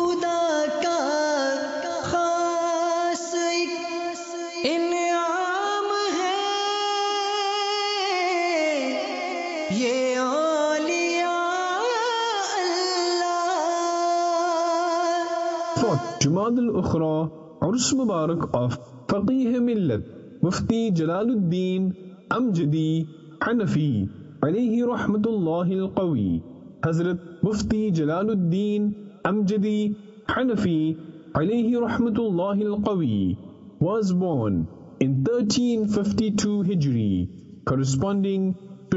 खुदा का खास एक इनाम है ये औलिया अल्लाह। Fourth, Jumad al-Ukhra, Urs Mubarak of Faqih Millat, Mufti Jalaluddin Amjadi Hanafi, alayhi rahmatullahi al-Qawi. Hazrat Mufti Jalaluddin Amjadi Hanafi, alayhi rahmatullahi al-Qawi, was born in 1352 Hijri, corresponding to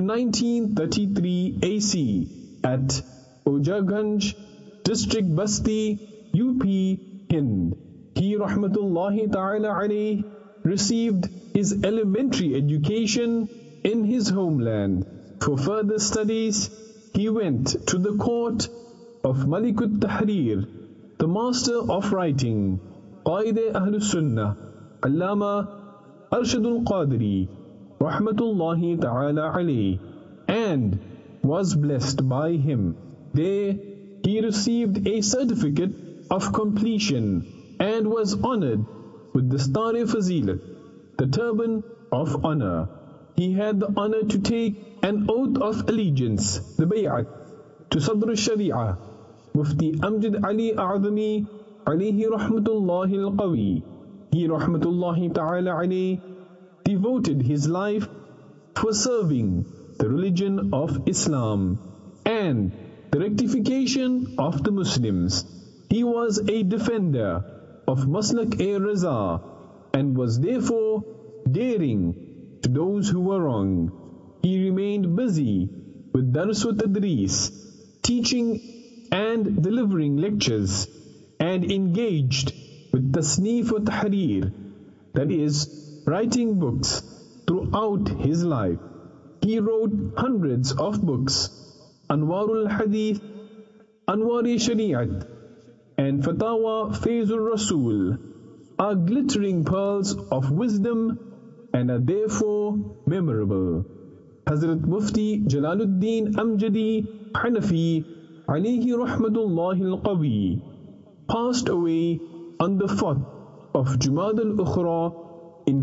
1933 AC, at Ojaganj, District Basti, UP, Hind. He rahmatullahi ta'ala alayhi received his elementary education in his homeland. For further studies, he went to the court of Malik al-Tahrir, the master of writing, Qaid Ahlus Sunnah, Allama Arshadul Qadri, rahmatullahi ta'ala alayhi, and was blessed by him. There he received a certificate of completion and was honored with the Star-e Fazilat, the turban of honor. He had the honor to take an oath of allegiance, the bay'at, to Sadr al-Sharia, Mufti Amjad Ali A'zami, alayhi rahmatullahi al-Qawi. He rahmatullahi ta'ala alayhi devoted his life for serving the religion of Islam and the rectification of the Muslims. He was a defender of Maslak-e-Raza and was therefore daring to those who were wrong. He remained busy with Dars wa Tadris, teaching and delivering lectures, and engaged with Tasneef wa Tahrir, that is, writing books, throughout his life. He wrote hundreds of books, Anwarul Hadith, Anwar-e Shariat, and Fatawa Faizul Rasul are glittering pearls of wisdom and are therefore memorable. Hazrat Mufti Jalaluddin Amjadi Hanafi, alayhi rahmatullahi al-Qawi, passed away on the 4th of Jumad al-Ukhra in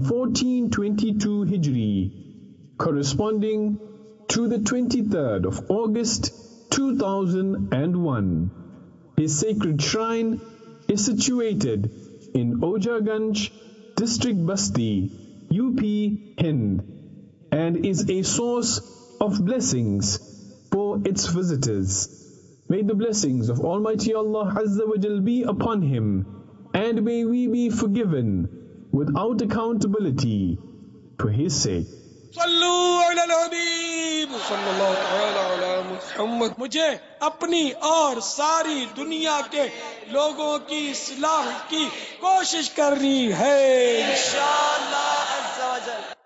1422 Hijri, corresponding to the 23rd of August 2001. His sacred shrine is situated in Ojaganj, District Basti, UP, Hind, and is a source of blessings for its visitors. May the blessings of Almighty Allah Azza wa Jal be upon him, and may we be forgiven without accountability for his sake. Sallu अलल हबीब सल्लल्लाहु तआला अला मुहम्मद। मुझे अपनी और सारी दुनिया के लोगों की इस्लाह की कोशिश करनी है इंशाअल्लाह अज़्ज़ा वजल।